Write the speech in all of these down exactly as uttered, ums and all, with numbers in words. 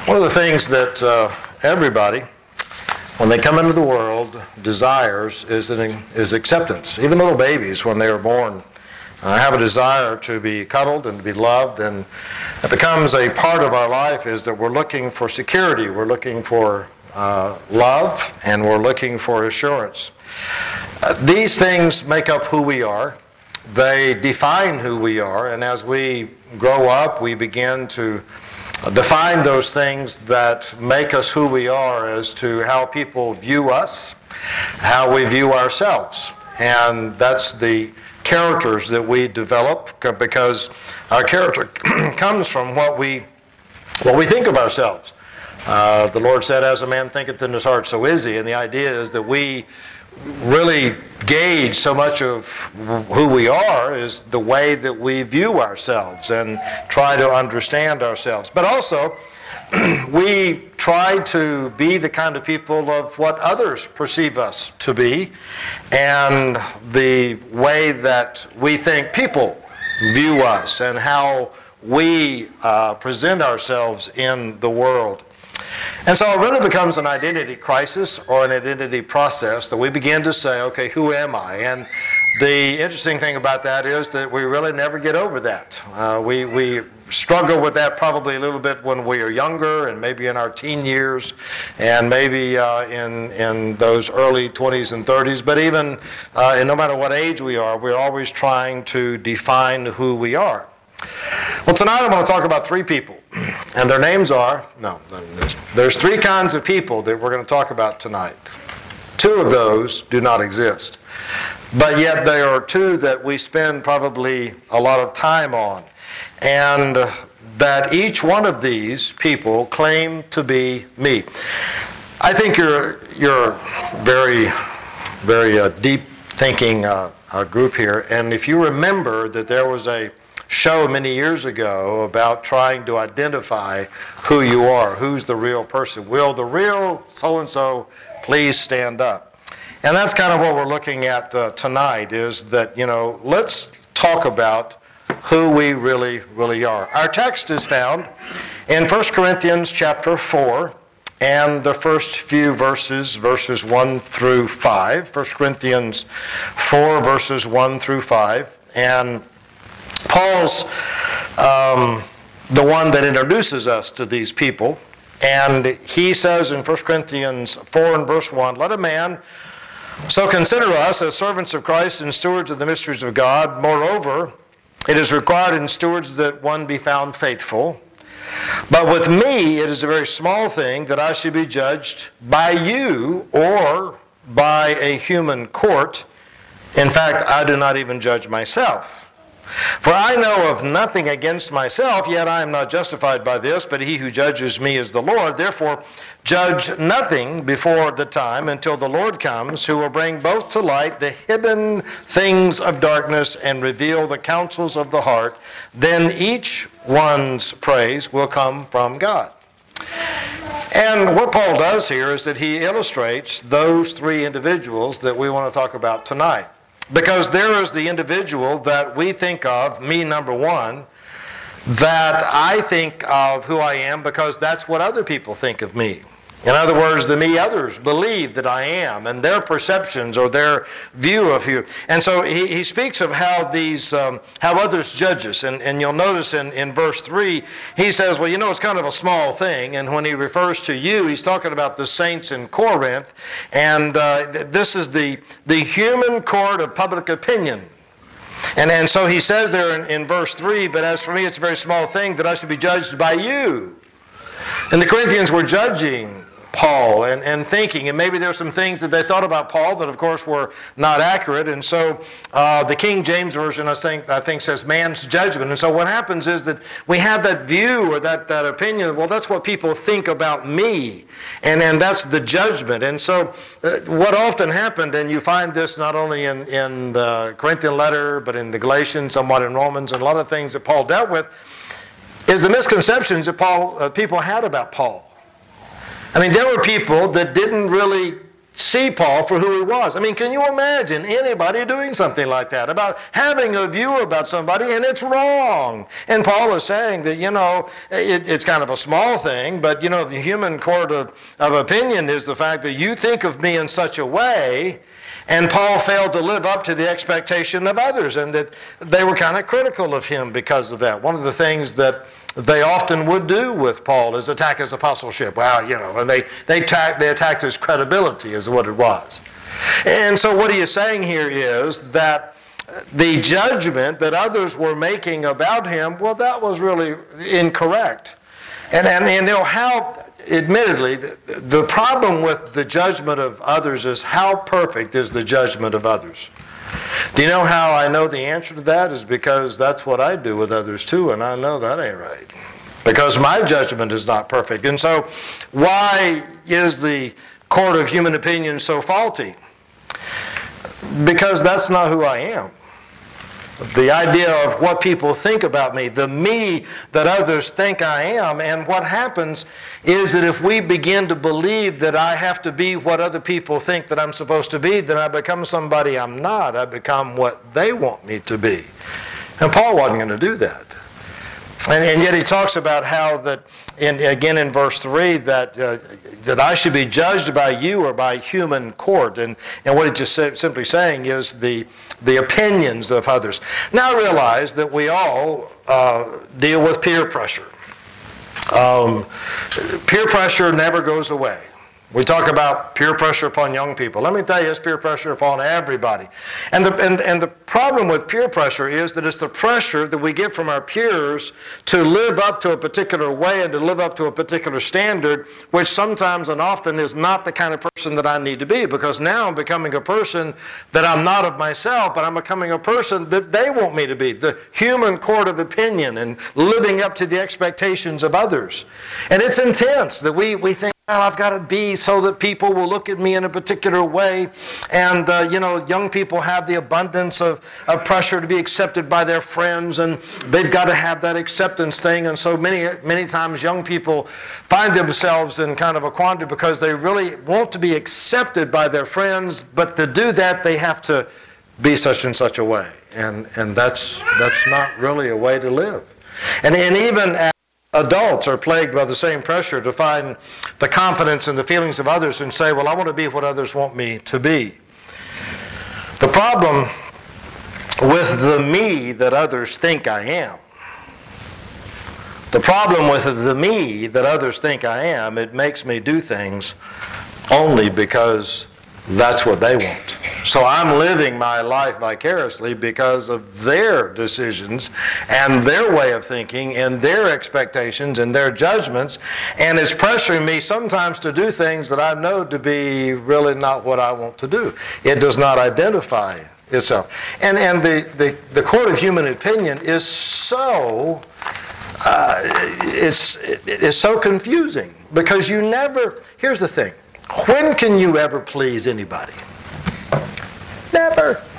One of the things that uh, everybody, when they come into the world, desires is, an, is acceptance. Even little babies, when they are born, uh, have a desire to be cuddled and to be loved, and it becomes a part of our life is that we're looking for security, we're looking for uh, love, and we're looking for assurance. Uh, these things make up who we are. They define who we are, and as we grow up, we begin to define those things that make us who we are as to how people view us, how we view ourselves. And that's the characters that we develop, because our character comes from what we what we think of ourselves. Uh, the Lord said, as a man thinketh in his heart, so is he. And the idea is that we really gauge so much of who we are is the way that we view ourselves and try to understand ourselves. But also, we try to be the kind of people of what others perceive us to be, and the way that we think people view us and how we uh, present ourselves in the world. And so it really becomes an identity crisis or an identity process that we begin to say, okay, who am I? And the interesting thing about that is that we really never get over that. Uh, we, we struggle with that probably a little bit when we are younger and maybe in our teen years and maybe uh, in, in those early twenties and thirties. But even uh, and no matter what age we are, we're always trying to define who we are. Well, tonight I'm going to talk about three people. And their names are, no, there's, there's three kinds of people that we're going to talk about tonight. Two of those do not exist. But yet there are two that we spend probably a lot of time on. And that each one of these people claim to be me. I think you're, you're very, very uh, deep thinking uh, uh, group here. And if you remember that there was a show many years ago about trying to identify who you are, who's the real person. Will the real so-and-so please stand up? And that's kind of what we're looking at uh, tonight is that, you know, let's talk about who we really, really are. Our text is found in First Corinthians chapter four and the first few verses, verses one through five. First Corinthians four, verses one through five. And Paul's um, the one that introduces us to these people, and he says in First Corinthians four and verse one, let a man so consider us as servants of Christ and stewards of the mysteries of God. Moreover, it is required in stewards that one be found faithful. But with me it is a very small thing that I should be judged by you or by a human court. In fact, I do not even judge myself. For I know of nothing against myself, yet I am not justified by this, but he who judges me is the Lord. Therefore, judge nothing before the time until the Lord comes, who will bring both to light the hidden things of darkness and reveal the counsels of the heart. Then each one's praise will come from God. And what Paul does here is that he illustrates those three individuals that we want to talk about tonight. Because there is the individual that we think of, me number one, that I think of who I am because that's what other people think of me. In other words, the me others believe that I am, and their perceptions or their view of you. And so he, he speaks of how these, um, how others judge us. And, and you'll notice in, in verse three, he says, well, you know, it's kind of a small thing. And when he refers to you, he's talking about the saints in Corinth. And uh, this is the, the human court of public opinion. And, and so he says there in, in verse three, but as for me, it's a very small thing that I should be judged by you. And the Corinthians were judging Paul and, and thinking, and maybe there's some things that they thought about Paul that, of course, were not accurate. And so uh, the King James Version, I think, I think says man's judgment. And so what happens is that we have that view or that, that opinion, well, that's what people think about me. And, and that's the judgment. And so uh, what often happened, and you find this not only in, in the Corinthian letter, but in the Galatians, somewhat in Romans, and a lot of things that Paul dealt with, is the misconceptions that Paul uh, people had about Paul. I mean, there were people that didn't really see Paul for who he was. I mean, can you imagine anybody doing something like that, about having a view about somebody and it's wrong? And Paul is saying that, you know, it, it's kind of a small thing, but, you know, the human court of, of opinion is the fact that you think of me in such a way, and Paul failed to live up to the expectation of others, and that they were kind of critical of him because of that. One of the things that they often would do with Paul is attack his apostleship. Well, you know, and they, they, attack, they attacked his credibility is what it was. And so what he is saying here is that the judgment that others were making about him, well, that was really incorrect. And, and, and you know, how, admittedly, the, the problem with the judgment of others is how perfect is the judgment of others. Do you know how I know the answer to that? Is because that's what I do with others too, and I know that ain't right. Because my judgment is not perfect. And so, why is the court of human opinion so faulty? Because that's not who I am. The idea of what people think about me, the me that others think I am, and what happens is that if we begin to believe that I have to be what other people think that I'm supposed to be, then I become somebody I'm not. I become what they want me to be. And Paul wasn't going to do that. And, and yet he talks about how that, in, again in verse three, that uh, that I should be judged by you or by human court. And, and what he's just simply saying is the, the opinions of others. Now I realize that we all uh, deal with peer pressure. Um, peer pressure never goes away. We talk about peer pressure upon young people. Let me tell you, it's peer pressure upon everybody. And the, and, and the problem with peer pressure is that it's the pressure that we get from our peers to live up to a particular way and to live up to a particular standard, which sometimes and often is not the kind of person that I need to be, because now I'm becoming a person that I'm not of myself, but I'm becoming a person that they want me to be. The human court of opinion and living up to the expectations of others. And it's intense that we, we think, well, I've got to be so that people will look at me in a particular way. And, uh, you know, young people have the abundance of, of pressure to be accepted by their friends, and they've got to have that acceptance thing. And so many, many times young people find themselves in kind of a quandary because they really want to be accepted by their friends, but to do that, they have to be such and such a way. And, and that's, that's not really a way to live. And, and even as adults are plagued by the same pressure to find the confidence and the feelings of others and say, well, I want to be what others want me to be. The problem with the me that others think I am, the problem with the me that others think I am, it makes me do things only because that's what they want. So I'm living my life vicariously because of their decisions and their way of thinking and their expectations and their judgments, and it's pressuring me sometimes to do things that I know to be really not what I want to do. It does not identify itself. And and the, the, the court of human opinion is so uh, it's, it's so confusing, because you never, here's the thing, when can you ever please anybody? Never.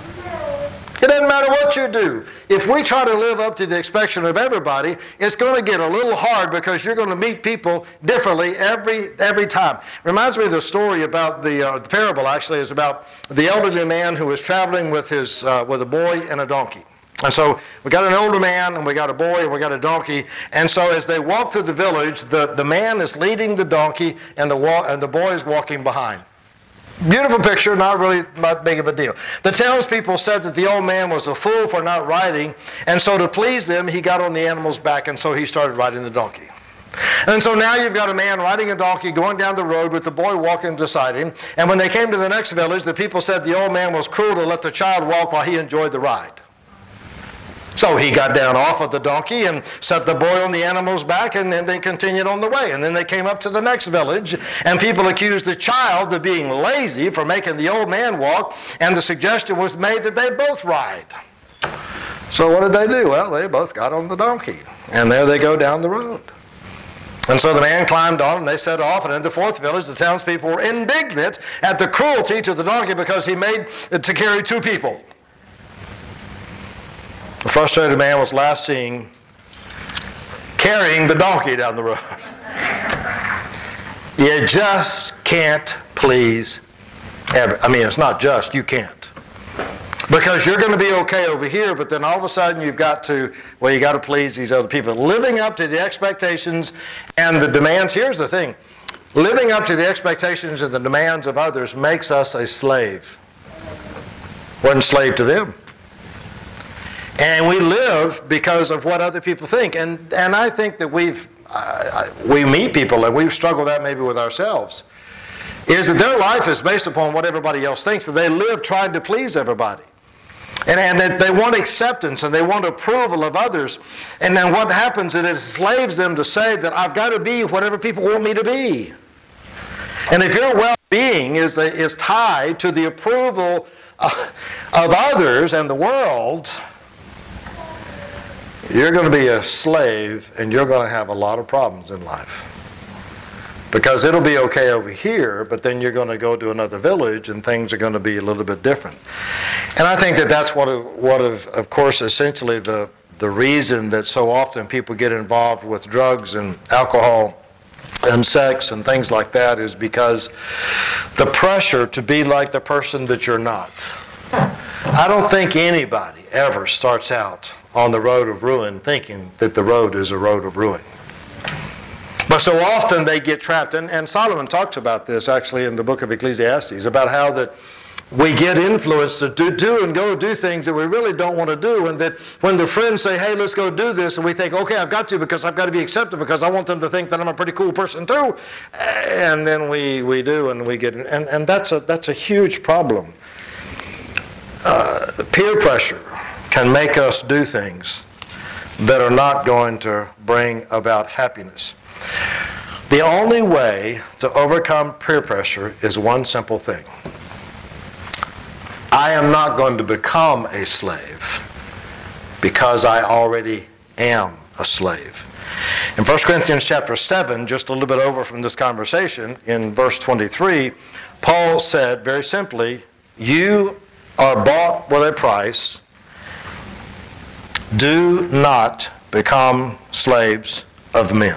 It doesn't matter what you do. If we try to live up to the expectation of everybody, it's going to get a little hard, because you're going to meet people differently every every time. Reminds me of the story about the uh, the parable. Actually, is about the elderly man who was traveling with his uh, with a boy and a donkey. And so we got an older man, and we got a boy, and we got a donkey. And so as they walk through the village, the, the man is leading the donkey, and the wa- and the boy is walking behind. Beautiful picture, not really not big of a deal. The townspeople said that the old man was a fool for not riding, and so to please them, he got on the animal's back, and so he started riding the donkey. And so now you've got a man riding a donkey going down the road with the boy walking beside him. And when they came to the next village, the people said the old man was cruel to let the child walk while he enjoyed the ride. So he got down off of the donkey and set the boy on the animal's back, and then they continued on the way. And then they came up to the next village, and people accused the child of being lazy for making the old man walk, and the suggestion was made that they both ride. So what did they do? Well, they both got on the donkey, and there they go down the road. And so the man climbed on, and they set off, and in the fourth village, the townspeople were indignant at the cruelty to the donkey because he made it to carry two people. The frustrated man was last seen carrying the donkey down the road. You just can't please Ever. I mean, it's not just, you can't. Because you're going to be okay over here, but then all of a sudden you've got to, well, you got to please these other people. Living up to the expectations and the demands. Here's the thing. Living up to the expectations and the demands of others makes us a slave. We're enslaved to them. And we live because of what other people think. And and I think that we've, uh, we meet people, and we've struggled that maybe with ourselves, is that their life is based upon what everybody else thinks, that they live trying to please everybody. And, and that they want acceptance and they want approval of others. And then what happens is it enslaves them to say that I've got to be whatever people want me to be. And if your well-being is, is tied to the approval of, of others and the world, you're going to be a slave and you're going to have a lot of problems in life. Because it'll be okay over here, but then you're going to go to another village and things are going to be a little bit different. And I think that that's what, of, what of, of course, essentially the, the reason that so often people get involved with drugs and alcohol and sex and things like that is because the pressure to be like the person that you're not. I don't think anybody ever starts out on the road of ruin thinking that the road is a road of ruin. But so often they get trapped, and, and Solomon talks about this actually in the book of Ecclesiastes, about how that we get influenced to do, do and go do things that we really don't want to do, and that when the friends say, hey, let's go do this, and we think, okay, I've got to because I've got to be accepted because I want them to think that I'm a pretty cool person too, and then we, we do, and we get, and, and that's a that's a huge problem. Uh, peer pressure can make us do things that are not going to bring about happiness. The only way to overcome peer pressure is one simple thing. I am not going to become a slave because I already am a slave. In First Corinthians chapter seven, just a little bit over from this conversation, in verse twenty-three, Paul said very simply, you are bought with a price. Do not become slaves of men.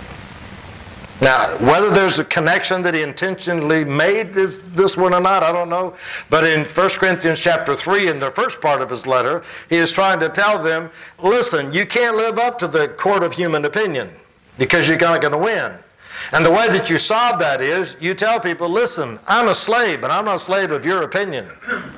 Now, whether there's a connection that he intentionally made this, this one or not, I don't know. But in First Corinthians chapter three, in the first part of his letter, he is trying to tell them, listen, you can't live up to the court of human opinion because you're not going to win. And the way that you solve that is you tell people, listen, I'm a slave, but I'm not a slave of your opinion.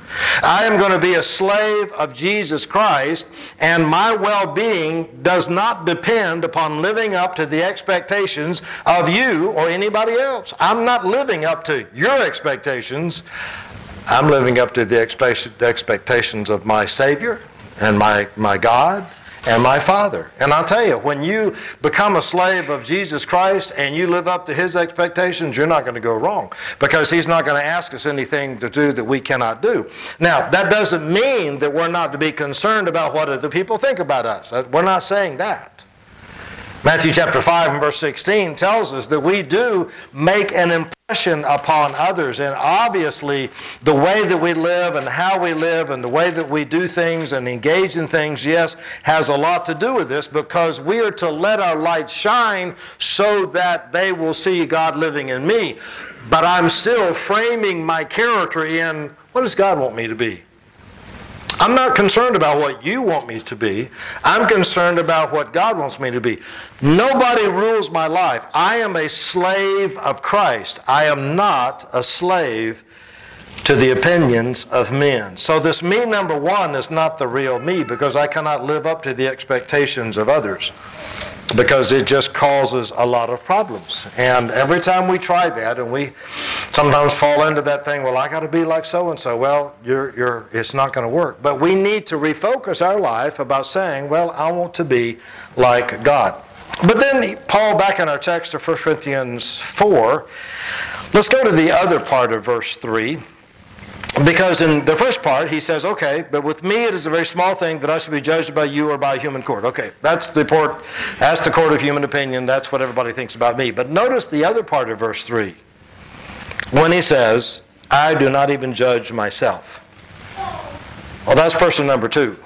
I am going to be a slave of Jesus Christ, and my well-being does not depend upon living up to the expectations of you or anybody else. I'm not living up to your expectations. I'm living up to the expectations of my Savior and my, my God and my Father. And I'll tell you, when you become a slave of Jesus Christ and you live up to His expectations, you're not going to go wrong because He's not going to ask us anything to do that we cannot do. Now, that doesn't mean that we're not to be concerned about what other people think about us. We're not saying that. Matthew chapter five and verse sixteen tells us that we do make an impression upon others. And obviously, the way that we live and how we live and the way that we do things and engage in things, yes, has a lot to do with this because we are to let our light shine so that they will see God living in me. But I'm still framing my character in, what does God want me to be? I'm not concerned about what you want me to be. I'm concerned about what God wants me to be. Nobody rules my life. I am a slave of Christ. I am not a slave to the opinions of men. So this me number one is not the real me because I cannot live up to the expectations of others because it just causes a lot of problems. And every time we try that, and we sometimes fall into that thing, well, I got to be like so-and-so. Well, you're, you're, it's not going to work. But we need to refocus our life about saying, well, I want to be like God. But then Paul, back in our text of First Corinthians four, let's go to the other part of verse three. Because in the first part, he says, okay, but with me it is a very small thing that I should be judged by you or by a human court. Okay, that's the court, that's the court of human opinion. That's what everybody thinks about me. But notice the other part of verse three. When he says, I do not even judge myself. Well, that's person number two.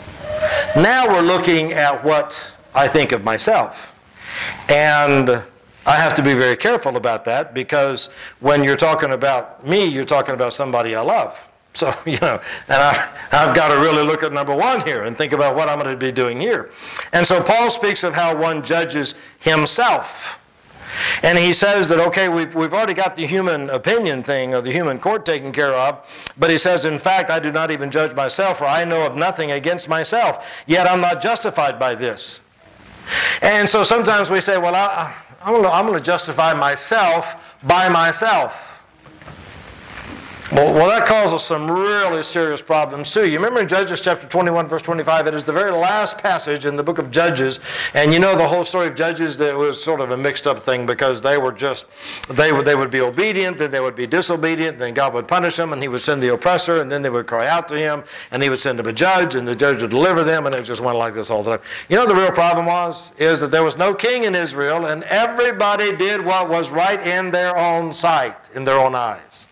Now we're looking at what I think of myself. And I have to be very careful about that, because when you're talking about me, you're talking about somebody I love. So, you know, and I, I've got to really look at number one here and think about what I'm going to be doing here. And so Paul speaks of how one judges himself. And he says that, okay, we've, we've already got the human opinion thing, or the human court taken care of, but he says, in fact, I do not even judge myself, for I know of nothing against myself, yet I'm not justified by this. And so sometimes we say, well, I, I'm going to, I'm going to justify myself by myself. Well, well, that causes some really serious problems too. You remember in Judges chapter twenty-one, verse twenty-five, it is the very last passage in the book of Judges, and you know the whole story of Judges, that was sort of a mixed up thing, because they were just, they would, they would be obedient, then they would be disobedient, then God would punish them, and he would send the oppressor, and then they would cry out to him, and he would send them a judge, and the judge would deliver them, and it just went like this all the time. You know the real problem was, is that there was no king in Israel, and everybody did what was right in their own sight, in their own eyes.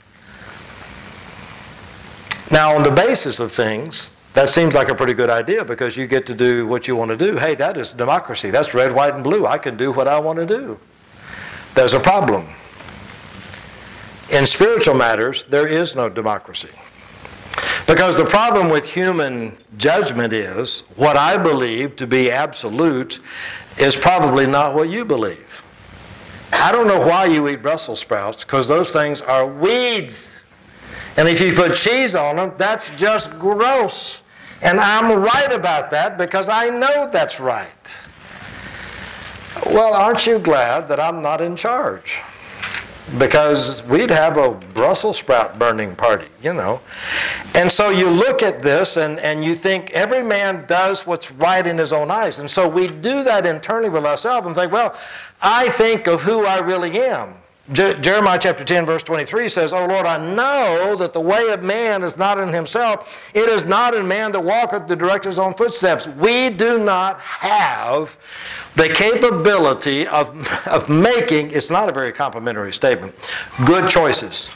Now, on the basis of things, that seems like a pretty good idea, because you get to do what you want to do. Hey, that is democracy. That's red, white, and blue. I can do what I want to do. There's a problem. In spiritual matters, there is no democracy. Because the problem with human judgment is, what I believe to be absolute is probably not what you believe. I don't know why you eat Brussels sprouts, because those things are weeds. And if you put cheese on them, that's just gross. And I'm right about that, because I know that's right. Well, aren't you glad that I'm not in charge? Because we'd have a Brussels sprout burning party, you know. And so you look at this and, and you think every man does what's right in his own eyes. And so we do that internally with ourselves and think, well, I think of who I really am. Je- Jeremiah chapter ten, verse twenty-three says, "O Lord, I know that the way of man is not in himself. It is not in man that walketh to direct his own footsteps." We do not have the capability of, of making, it's not a very complimentary statement, good choices.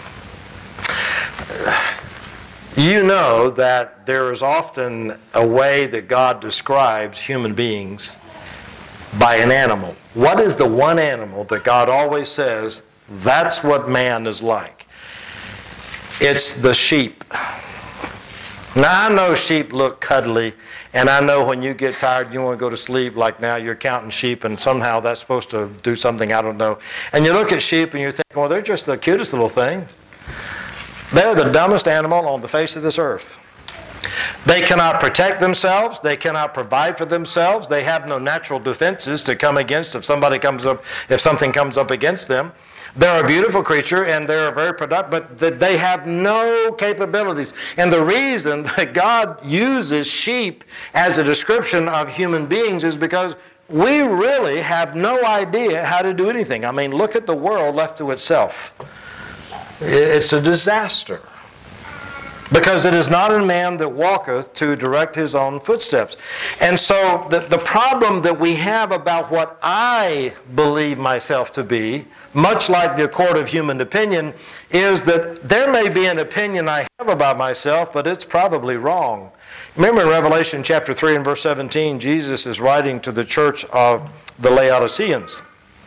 You know that there is often a way that God describes human beings by an animal. What is the one animal that God always says, that's what man is like? It's the sheep. Now, I know sheep look cuddly, and I know when you get tired, you want to go to sleep, like now you're counting sheep, and somehow that's supposed to do something, I don't know. And you look at sheep and you think, well, they're just the cutest little thing. They're the dumbest animal on the face of this earth. They cannot protect themselves. They cannot provide for themselves. They have no natural defenses to come against if somebody comes up, if something comes up against them. They're a beautiful creature and they're very productive, but they have no capabilities. And the reason that God uses sheep as a description of human beings is because we really have no idea how to do anything. I mean, look at the world left to itself. It's a disaster. Because it is not in man that walketh to direct his own footsteps. And so the, the problem that we have about what I believe myself to be, much like the court of human opinion, is that there may be an opinion I have about myself, but it's probably wrong. Remember in Revelation chapter three and verse seventeen, Jesus is writing to the church of the Laodiceans.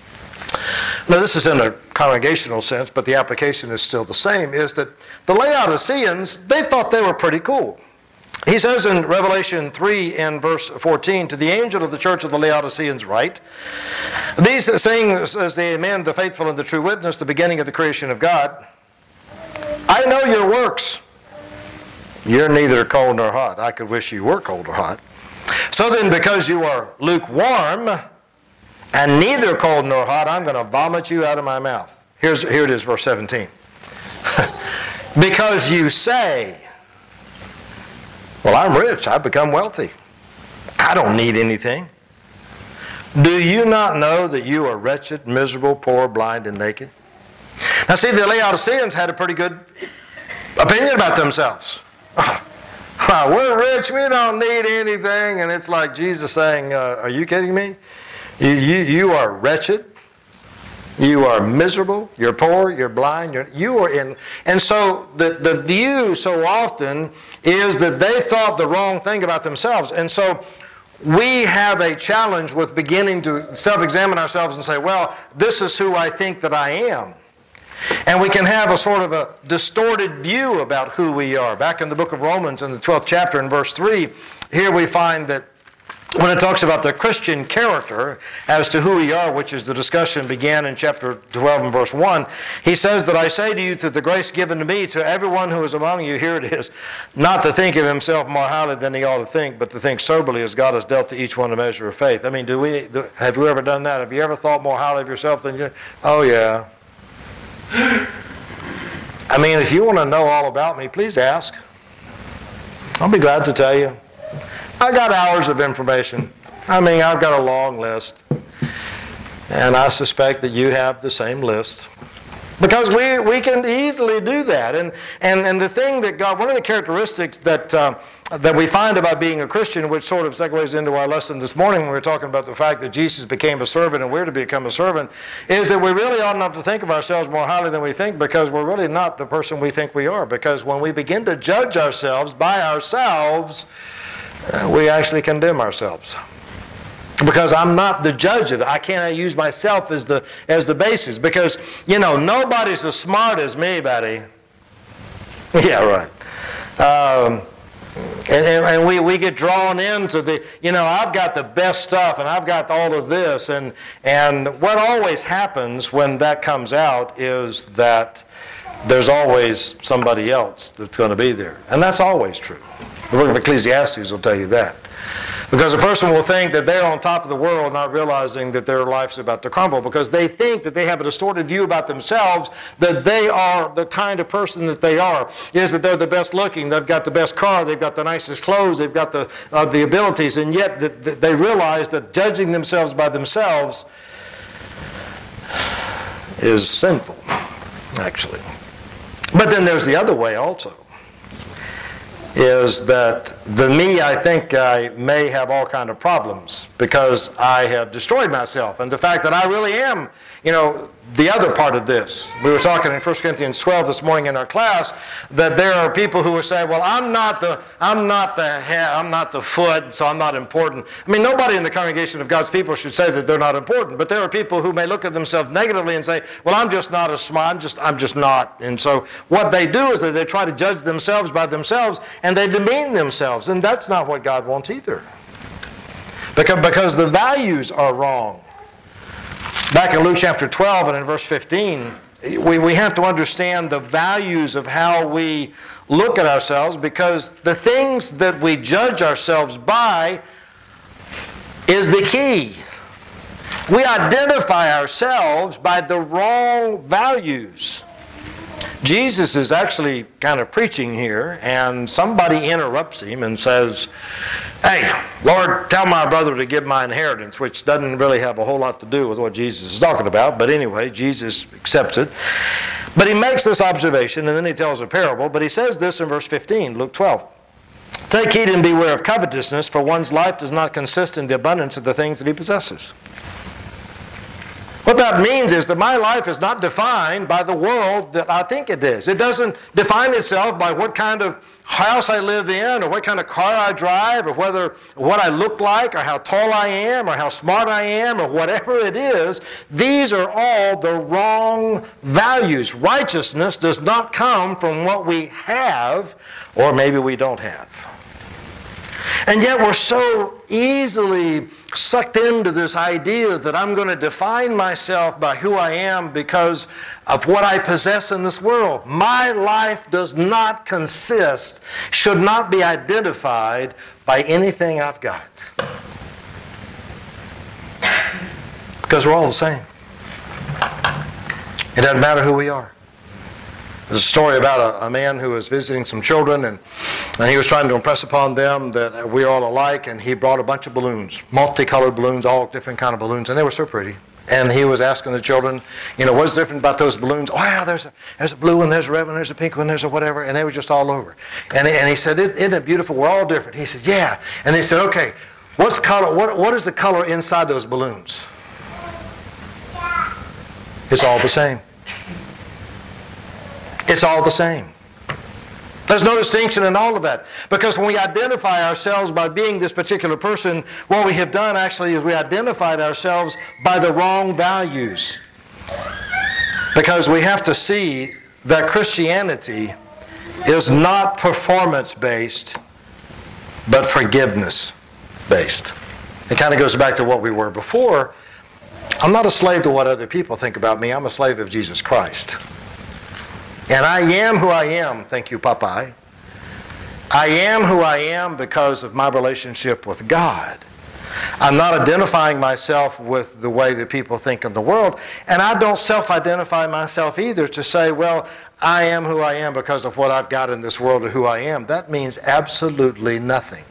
Now, this is in a congregational sense, but the application is still the same, is that the Laodiceans, they thought they were pretty cool. He says in Revelation three and verse fourteen, "To the angel of the church of the Laodiceans write, these things as the Amen, the faithful and the true witness, the beginning of the creation of God. I know your works. You're neither cold nor hot." I could wish you were cold or hot. "So then, because you are lukewarm, and neither cold nor hot, I'm going to vomit you out of my mouth." Here's, here it is, verse seventeen. "Because you say, well, I'm rich, I've become wealthy. I don't need anything. Do you not know that you are wretched, miserable, poor, blind, and naked?" Now see, the Laodiceans had a pretty good opinion about themselves. We're rich, we don't need anything. And it's like Jesus saying, uh, are you kidding me? You, you, you are wretched, you are miserable, you're poor, you're blind, you're, you are in... And so the, the view so often is that they thought the wrong thing about themselves. And so we have a challenge with beginning to self-examine ourselves and say, well, this is who I think that I am. And we can have a sort of a distorted view about who we are. Back in the book of Romans, in the twelfth chapter, in verse three, here we find that when it talks about the Christian character as to who we are, which is the discussion began in chapter twelve and verse one, he says that I say to you through the grace given to me, to everyone who is among you, here it is, not to think of himself more highly than he ought to think, but to think soberly as God has dealt to each one a measure of faith. I mean, do we? Do, have you ever done that? Have you ever thought more highly of yourself than you? Oh, yeah. I mean, if you want to know all about me, please ask. I'll be glad to tell you. I got hours of information. I mean, I've got a long list. And I suspect that you have the same list. Because we, we can easily do that. And, and, and the thing that God, one of the characteristics that, uh, that we find about being a Christian, which sort of segues into our lesson this morning when we were talking about the fact that Jesus became a servant and we're to become a servant, is that we really ought not to think of ourselves more highly than we think, because we're really not the person we think we are. Because when we begin to judge ourselves by ourselves, uh, we actually condemn ourselves. Because I'm not the judge of it. I can't use myself as the as the basis. Because, you know, nobody's as smart as me, buddy. Yeah, right. Um, and and, and we, we get drawn into the, you know, I've got the best stuff and I've got all of this. And, and what always happens when that comes out is that there's always somebody else that's going to be there. And that's always true. The book of Ecclesiastes will tell you that. Because a person will think that they're on top of the world, not realizing that their life's about to crumble, because they think that they have a distorted view about themselves, that they are the kind of person that they are, is that they're the best looking, they've got the best car, they've got the nicest clothes, they've got the, uh, the abilities, and yet th- th- they realize that judging themselves by themselves is sinful, actually. But then there's the other way also. Is that the me I think I may have all kind of problems because I have destroyed myself. And the fact that I really am, you know, the other part of this. We were talking in First Corinthians twelve this morning in our class that there are people who are saying, well, I'm not the I'm not the head, I'm not the foot, so I'm not important. I mean, nobody in the congregation of God's people should say that they're not important, but there are people who may look at themselves negatively and say, well, I'm just not as smart, I'm just I'm just not. And so what they do is that they try to judge themselves by themselves and they demean themselves, and that's not what God wants either. Because because the values are wrong. Back in Luke chapter twelve and in verse fifteen, we, we have to understand the values of how we look at ourselves, because the things that we judge ourselves by is the key. We identify ourselves by the wrong values. Jesus is actually kind of preaching here, and somebody interrupts him and says, hey, Lord, tell my brother to give my inheritance, which doesn't really have a whole lot to do with what Jesus is talking about. But anyway, Jesus accepts it. But he makes this observation, and then he tells a parable. But he says this in verse fifteen, Luke twelve. Take heed and beware of covetousness, for one's life does not consist in the abundance of the things that he possesses. What that means is that my life is not defined by the world that I think it is. It doesn't define itself by what kind of house I live in, or what kind of car I drive, or whether what I look like, or how tall I am, or how smart I am, or whatever it is. These are all the wrong values. Righteousness does not come from what we have, or maybe we don't have. And yet we're so easily sucked into this idea that I'm going to define myself by who I am because of what I possess in this world. My life does not consist, should not be identified by anything I've got. Because we're all the same. It doesn't matter who we are. There's a story about a, a man who was visiting some children, and, and he was trying to impress upon them that we're all alike, and he brought a bunch of balloons, multicolored balloons, all different kind of balloons, and they were so pretty. And he was asking the children, you know, what's different about those balloons? Oh, yeah, there's a, there's a blue one, there's a red one, there's a pink one, there's a whatever, and they were just all over. And, and he said, isn't it beautiful? We're all different. He said, yeah. And he said, okay, what's color? What, what is the color inside those balloons? It's all the same. It's all the same. There's no distinction in all of that. Because when we identify ourselves by being this particular person, what we have done actually is we identified ourselves by the wrong values. Because we have to see that Christianity is not performance-based, but forgiveness-based. It kind of goes back to what we were before. I'm not a slave to what other people think about me. I'm a slave of Jesus Christ. And I am who I am, thank you, Popeye. I am who I am because of my relationship with God. I'm not identifying myself with the way that people think in the world, and I don't self-identify myself either to say, well, I am who I am because of what I've got in this world or who I am. That means absolutely nothing.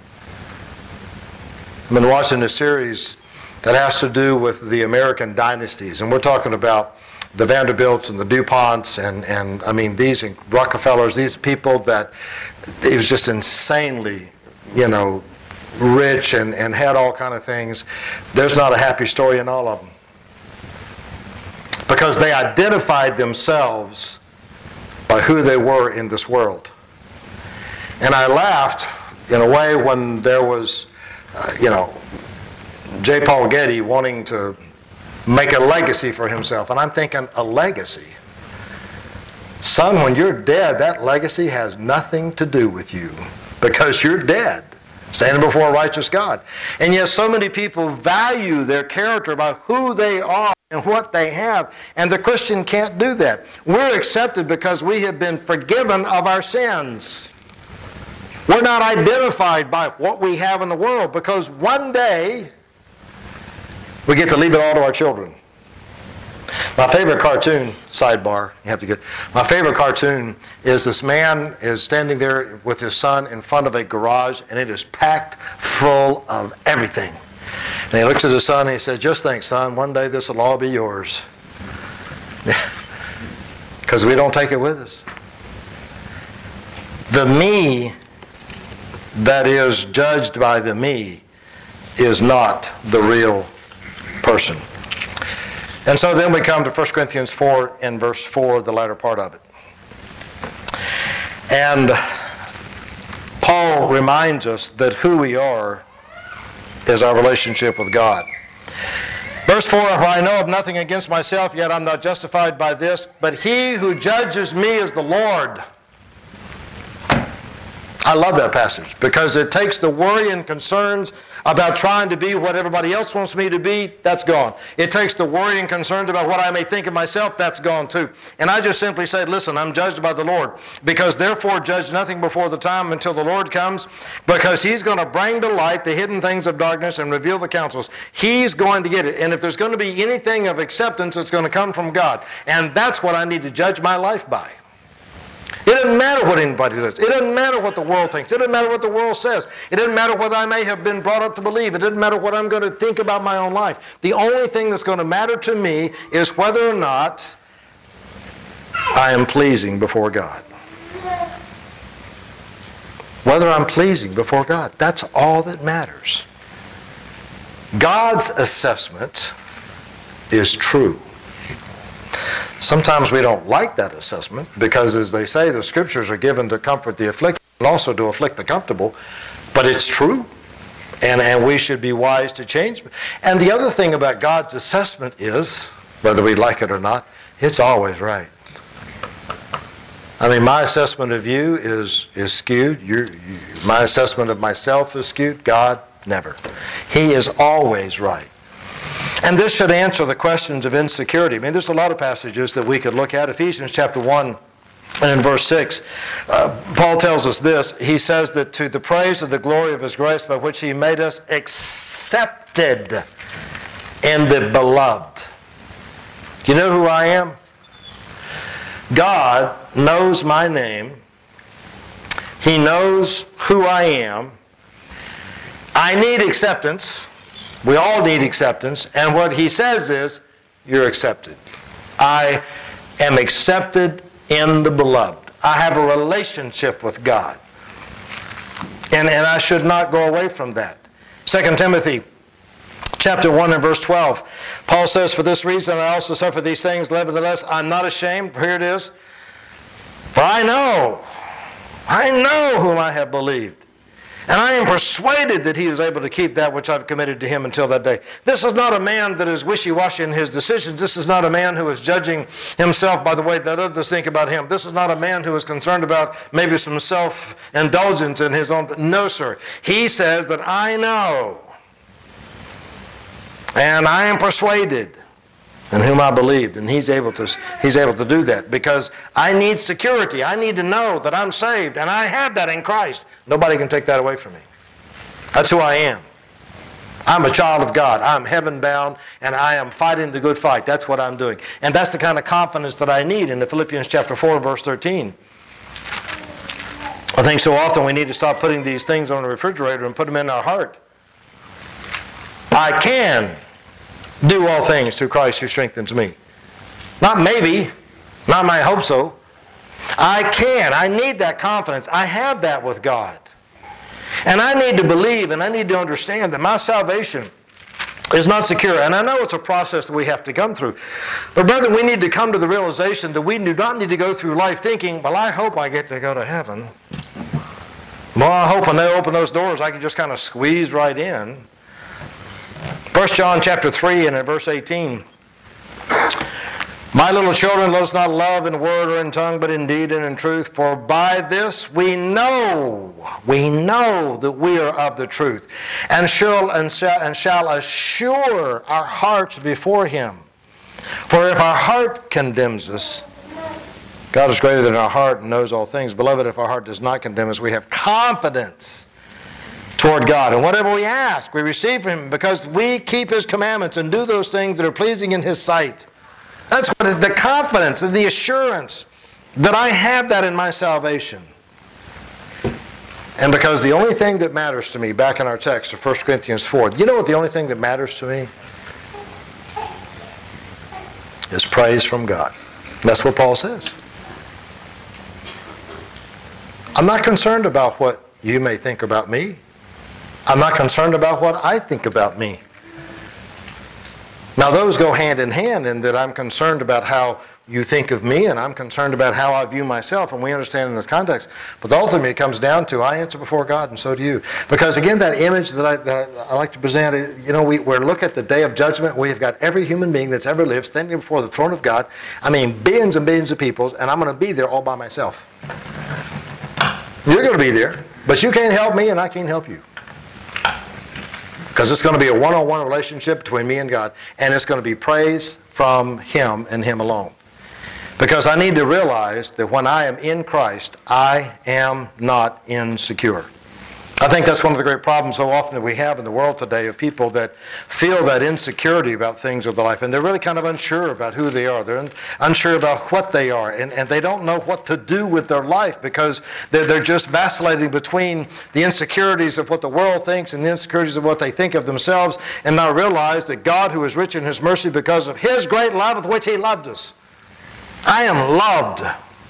I've been watching a series that has to do with the American dynasties, and we're talking about the Vanderbilts and the DuPonts and, and I mean, these Rockefellers, these people that it was just insanely, you know, rich and, and had all kind of things. There's not a happy story in all of them. Because they identified themselves by who they were in this world. And I laughed in a way when there was, uh, you know, J. Paul Getty wanting to make a legacy for himself. And I'm thinking, a legacy? Son, when you're dead, that legacy has nothing to do with you because you're dead, standing before a righteous God. And yet so many people value their character by who they are and what they have. And the Christian can't do that. We're accepted because we have been forgiven of our sins. We're not identified by what we have in the world because one day we get to leave it all to our children. My favorite cartoon, sidebar, you have to get, my favorite cartoon is this man is standing there with his son in front of a garage and it is packed full of everything. And he looks at his son and he said, just think, son, one day this will all be yours. Because we don't take it with us. The me that is judged by the me is not the real person. And so then we come to First Corinthians four and verse four, the latter part of it. And Paul reminds us that who we are is our relationship with God. Verse four, for I know of nothing against myself, yet I'm not justified by this, but he who judges me is the Lord. I love that passage because it takes the worry and concerns about trying to be what everybody else wants me to be, that's gone. It takes the worry and concerns about what I may think of myself, that's gone too. And I just simply say, listen, I'm judged by the Lord. Because therefore judge nothing before the time until the Lord comes, because He's going to bring to light the hidden things of darkness and reveal the counsels. He's going to get it. And if there's going to be anything of acceptance, it's going to come from God. And that's what I need to judge my life by. It doesn't matter what anybody does. It doesn't matter what the world thinks. It doesn't matter what the world says. It doesn't matter what I may have been brought up to believe. It doesn't matter what I'm going to think about my own life. The only thing that's going to matter to me is whether or not I am pleasing before God. Whether I'm pleasing before God. That's all that matters. God's assessment is true. Sometimes we don't like that assessment because, as they say, the Scriptures are given to comfort the afflicted and also to afflict the comfortable. But it's true. And, and we should be wise to change. And the other thing about God's assessment is, whether we like it or not, it's always right. I mean, my assessment of you is, is skewed. You're, you, my assessment of myself is skewed. God, never. He is always right. And this should answer the questions of insecurity. I mean, there's a lot of passages that we could look at. Ephesians chapter one and in verse six, uh, Paul tells us this. He says that to the praise of the glory of His grace by which He made us accepted in the beloved. You know who I am? God knows my name. He knows who I am. I need acceptance. We all need acceptance. And what He says is, you're accepted. I am accepted in the beloved. I have a relationship with God. And, and I should not go away from that. Second Timothy chapter one and verse twelve. Paul says, for this reason I also suffer these things, nevertheless I'm not ashamed. Here it is. For I know I know whom I have believed, and I am persuaded that he is able to keep that which I've committed to him until that day. This is not a man that is wishy-washy in his decisions. This is not a man who is judging himself by the way that others think about him. This is not a man who is concerned about maybe some self-indulgence in his own. No, sir. He says that I know, and I am persuaded, in whom I believed. And he's able to, he's able to do that because I need security. I need to know that I'm saved, and I have that in Christ. Nobody can take that away from me. That's who I am. I'm a child of God. I'm heaven-bound, and I am fighting the good fight. That's what I'm doing. And that's the kind of confidence that I need in the Philippians chapter four, verse thirteen. I think so often we need to stop putting these things on the refrigerator and put them in our heart. I can do all things through Christ who strengthens me. Not maybe, not my hope so. I can. I need that confidence. I have that with God. And I need to believe and I need to understand that my salvation is not secure. And I know it's a process that we have to come through. But brethren, we need to come to the realization that we do not need to go through life thinking, well, I hope I get to go to heaven. Well, I hope when they open those doors I can just kind of squeeze right in. First John chapter three and in verse eighteen. My little children, let us not love in word or in tongue, but in deed and in truth. For by this we know, we know that we are of the truth, and shall, and shall, and shall assure our hearts before Him. For if our heart condemns us, God is greater than our heart and knows all things. Beloved, if our heart does not condemn us, we have confidence toward God. And whatever we ask, we receive from Him because we keep His commandments and do those things that are pleasing in His sight. That's what the confidence and the assurance that I have that in my salvation. And because the only thing that matters to me, back in our text of First Corinthians four, you know what the only thing that matters to me? Is praise from God. That's what Paul says. I'm not concerned about what you may think about me. I'm not concerned about what I think about me. Now those go hand in hand in that I'm concerned about how you think of me and I'm concerned about how I view myself, and we understand in this context. But ultimately it comes down to I answer before God and so do you. Because again, that image that I, that I like to present, you know, we, we look at the day of judgment. We have got every human being that's ever lived standing before the throne of God. I mean billions and billions of people, and I'm going to be there all by myself. You're going to be there, but you can't help me and I can't help you. Because it's going to be a one-on-one relationship between me and God. And it's going to be praise from Him and Him alone. Because I need to realize that when I am in Christ, I am not insecure. I think that's one of the great problems so often that we have in the world today of people that feel that insecurity about things of their life. And they're really kind of unsure about who they are. They're unsure about what they are. And, and they don't know what to do with their life because they're, they're just vacillating between the insecurities of what the world thinks and the insecurities of what they think of themselves, and not realize that God, who is rich in His mercy because of His great love with which He loved us. I am loved.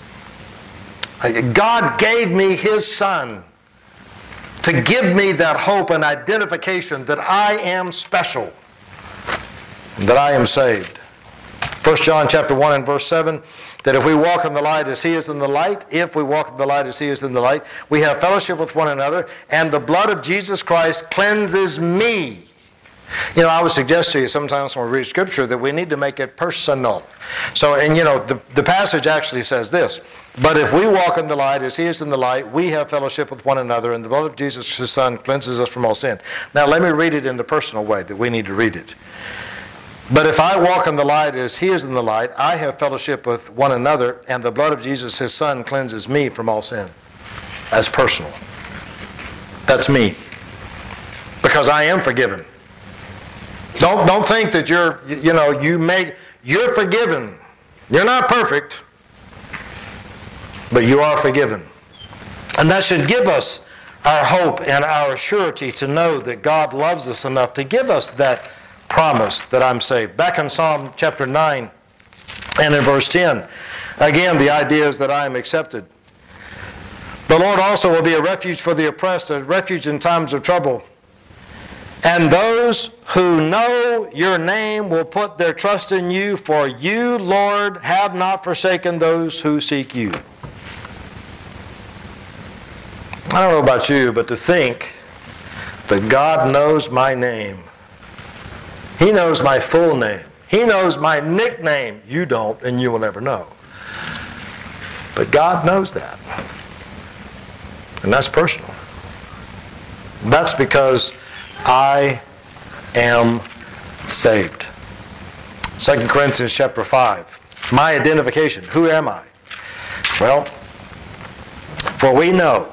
God gave me His Son to give me that hope and identification that I am special, that I am saved. First John chapter one and verse seven, that if we walk in the light as He is in the light, if we walk in the light as He is in the light, we have fellowship with one another, and the blood of Jesus Christ cleanses me. You know, I would suggest to you sometimes when we read Scripture that we need to make it personal. So, and you know, the, the passage actually says this, but if we walk in the light as He is in the light, we have fellowship with one another, and the blood of Jesus, His Son, cleanses us from all sin. Now, let me read it in the personal way that we need to read it. But if I walk in the light as He is in the light, I have fellowship with one another, and the blood of Jesus, His Son, cleanses me from all sin. That's personal. That's me. Because I am forgiven. Don't, don't think that you're, you know, you make, you're forgiven. You're not perfect, but you are forgiven. And that should give us our hope and our surety to know that God loves us enough to give us that promise that I'm saved. Back in Psalm chapter nine and in verse ten, again, the idea is that I am accepted. The Lord also will be a refuge for the oppressed, a refuge in times of trouble. And those who know your name will put their trust in you, for you, Lord, have not forsaken those who seek you. I don't know about you, but to think that God knows my name. He knows my full name. He knows my nickname. You don't, and you will never know. But God knows that. And that's personal. That's because I am saved. Second Corinthians chapter five. My identification. Who am I? Well, for we know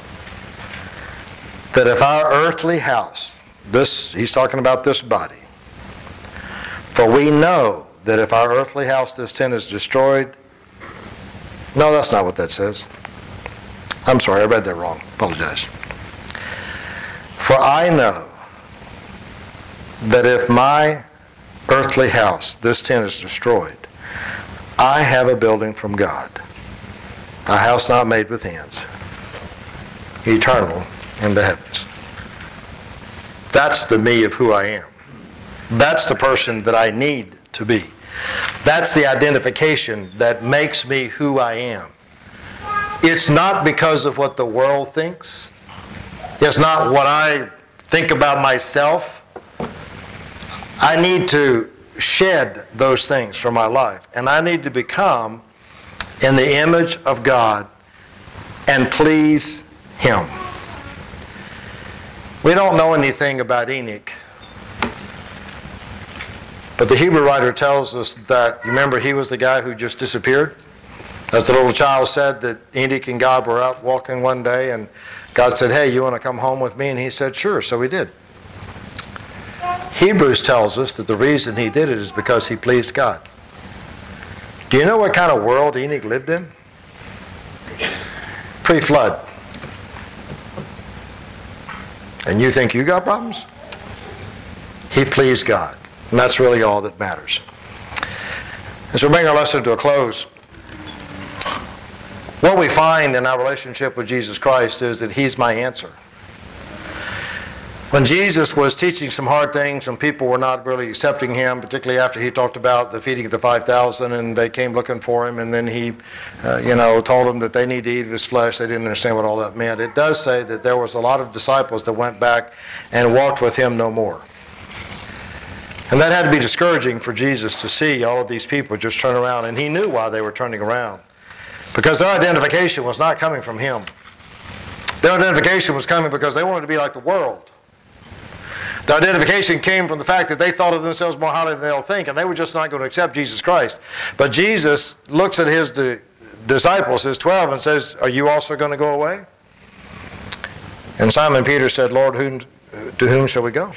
that if our earthly house, this, he's talking about this body, for we know that if our earthly house, this tent, is destroyed. No, that's not what that says. I'm sorry, I read that wrong. Apologize. For I know that if my earthly house, this tent, is destroyed, I have a building from God, a house not made with hands, eternal in the heavens. That's the me of who I am. That's the person that I need to be. That's the identification that makes me who I am. It's not because of what the world thinks. It's not what I think about myself. I need to shed those things from my life. And I need to become in the image of God and please Him. We don't know anything about Enoch. But the Hebrew writer tells us that, you remember, he was the guy who just disappeared? As the little child said, that Enoch and God were out walking one day, and God said, hey, you want to come home with me? And he said, sure, so he did. Hebrews tells us that the reason he did it is because he pleased God. Do you know what kind of world Enoch lived in? Pre-flood. And you think you got problems? He pleased God. And that's really all that matters. As we bring our lesson to a close, what we find in our relationship with Jesus Christ is that He's my answer. When Jesus was teaching some hard things and people were not really accepting Him, particularly after He talked about the feeding of the five thousand and they came looking for Him, and then He, uh, you know, told them that they need to eat of His flesh. They didn't understand what all that meant. It does say that there was a lot of disciples that went back and walked with Him no more. And that had to be discouraging for Jesus to see all of these people just turn around. And He knew why they were turning around. Because their identification was not coming from Him. Their identification was coming because they wanted to be like the world. Their identification came from the fact that they thought of themselves more highly than they'll think, and they were just not going to accept Jesus Christ. But Jesus looks at His di- disciples, His twelve, and says, are you also going to go away? And Simon Peter said, Lord, whom, to whom shall we go?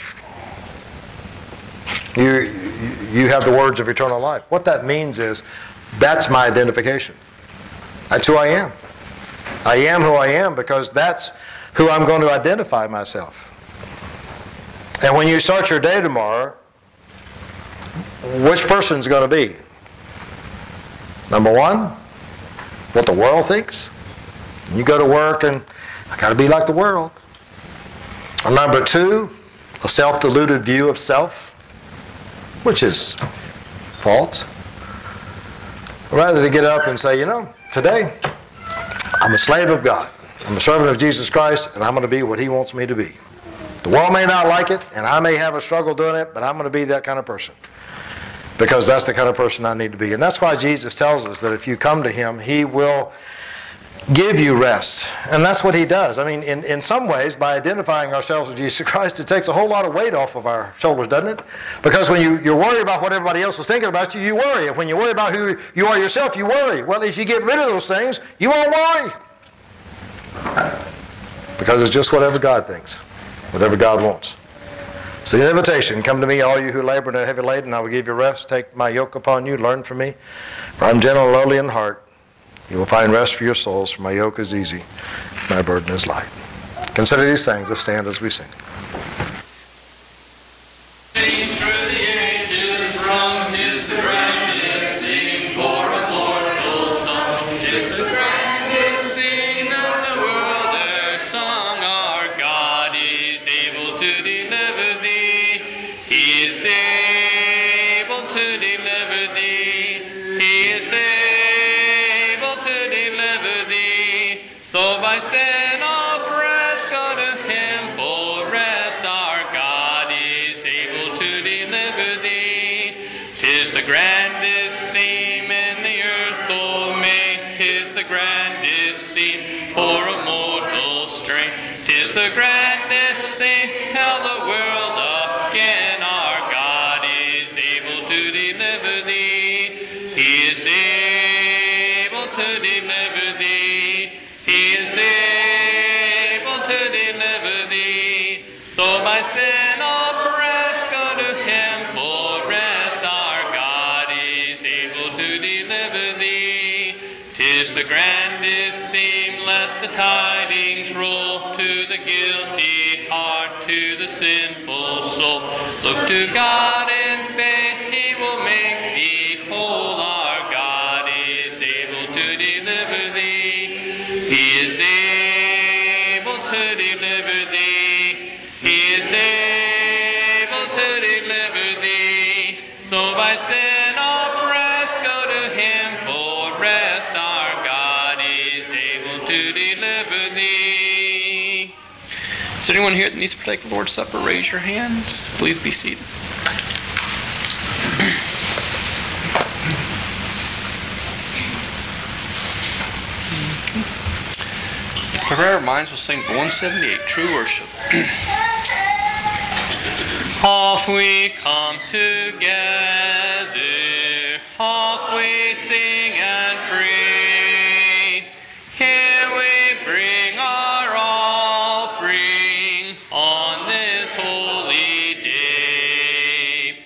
You, you have the words of eternal life. What that means is, that's my identification. That's who I am. I am who I am because that's who I'm going to identify myself. And when you start your day tomorrow, which person's going to be? Number one, what the world thinks. And you go to work and, I got to be like the world. Or number two, a self-deluded view of self, which is false. Rather to get up and say, you know, today, I'm a slave of God. I'm a servant of Jesus Christ, and I'm going to be what He wants me to be. The world may not like it, and I may have a struggle doing it, but I'm going to be that kind of person. Because that's the kind of person I need to be. And that's why Jesus tells us that if you come to Him, He will give you rest. And that's what He does. I mean, in, in some ways, by identifying ourselves with Jesus Christ, it takes a whole lot of weight off of our shoulders, doesn't it? Because when you, you're worried about what everybody else is thinking about you, you worry. And when you worry about who you are yourself, you worry. Well, if you get rid of those things, you won't worry. Because it's just whatever God thinks, whatever God wants. So the invitation, come to me, all you who labor and are heavy laden, I will give you rest. Take my yoke upon you, learn from me. For I'm gentle and lowly in heart. You will find rest for your souls, for my yoke is easy, my burden is light. Consider these things. Let's stand as we sing. Sing through the ages, from 'tis the grandest, sing for a mortal tongue. 'Tis the grandest sing of the world, their song. Our God is able to deliver thee. He is able to deliver thee. He is able to deliver thee. Though by sin of sin oppressed, go to him for rest. Our God is able to deliver thee. 'Tis the grandest theme, let the tidings roll to the guilty heart, to the sinful soul. Look to God in faith, he will make thee whole. Our God is able to deliver thee. He is able to deliver thee. He is able to deliver thee. Though by sin oppressed, go to him for rest. Our God is able to deliver thee. Is there anyone here that needs to take the Lord's Supper? Raise your hands. Please be seated. If our minds will sing one seventy-eight, True Worship. Off we come together, off we sing and pray. Here we bring our offering on this holy day.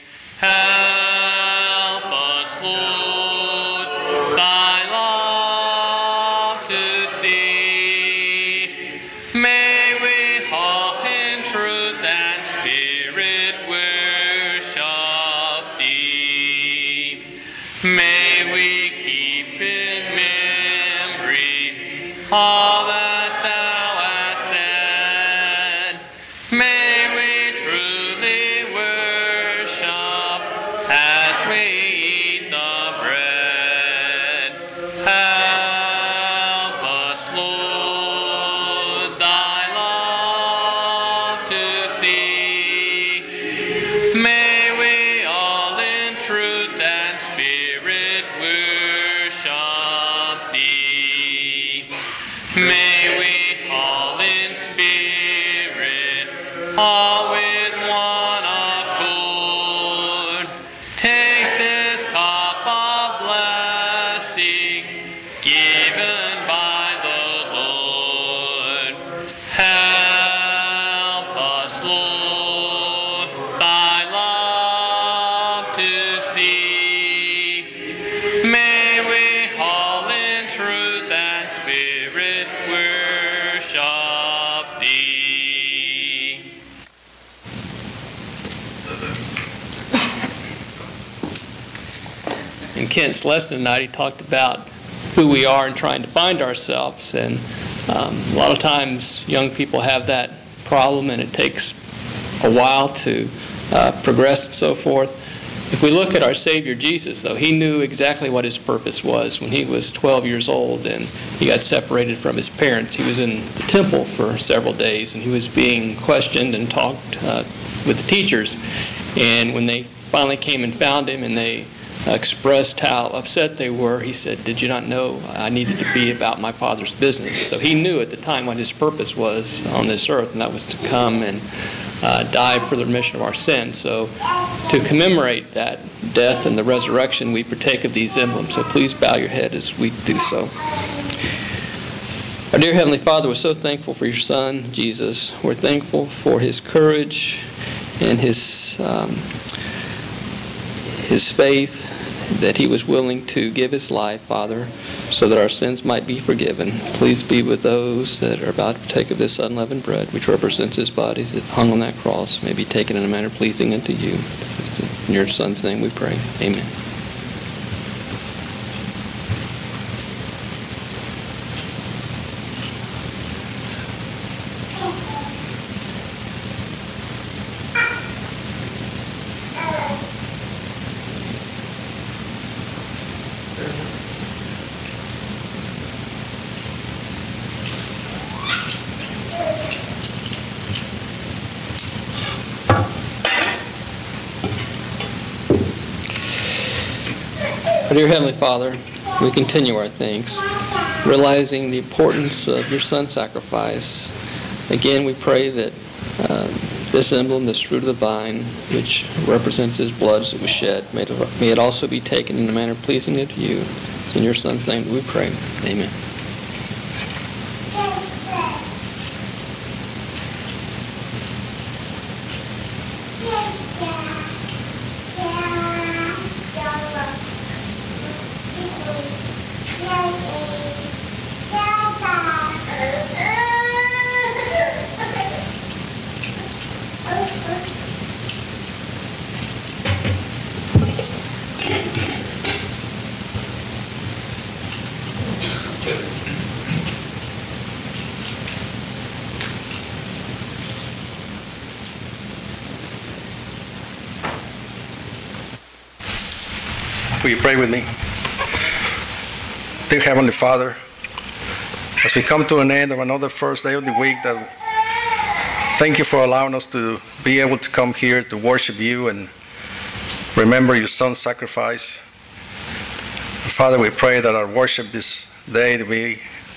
Help us, Lord, thy love to see. May we all in truth and spirit worship thee. May we keep in memory all that thou hast said. May we truly worship as we eat the bread. Help us, Lord, thy love to see. May we all in truth and spirit worship thee. May we all in spirit, all with one accord, take this cup of blessing given by the Lord. Help us, Lord, thy love to see. May we all in truth and spirit worship thee. In Kent's lesson tonight, he talked about who we are and trying to find ourselves. And um, a lot of times young people have that problem, and it takes a while to uh, progress and so forth. If we look at our Savior Jesus, though, he knew exactly what his purpose was when he was twelve years old and he got separated from his parents. He was in the temple for several days, and he was being questioned and talked uh, with the teachers. And when they finally came and found him and they expressed how upset they were, he said, "Did you not know I needed to be about my Father's business?" So he knew at the time what his purpose was on this earth, and that was to come and uh, die for the remission of our sins. So to commemorate that death and the resurrection, we partake of these emblems. So please bow your head as we do so. Our dear Heavenly Father, we're so thankful for your Son, Jesus. We're thankful for his courage and his um, his faith, that he was willing to give his life, Father, so that our sins might be forgiven. Please be with those that are about to partake of this unleavened bread, which represents his body that hung on that cross, may be taken in a manner pleasing unto you. In your Son's name we pray. Amen. Our dear Heavenly Father, we continue our thanks, realizing the importance of your Son's sacrifice. Again, we pray that uh, this emblem, this fruit of the vine, which represents his blood that was shed, may it, may it also be taken in a manner pleasing unto you. In your Son's name we pray. Amen. Will you pray with me? Dear Heavenly Father, as we come to an end of another first day of the week, that thank you for allowing us to be able to come here to worship you and remember your Son's sacrifice. Father, we pray that our worship this day, that we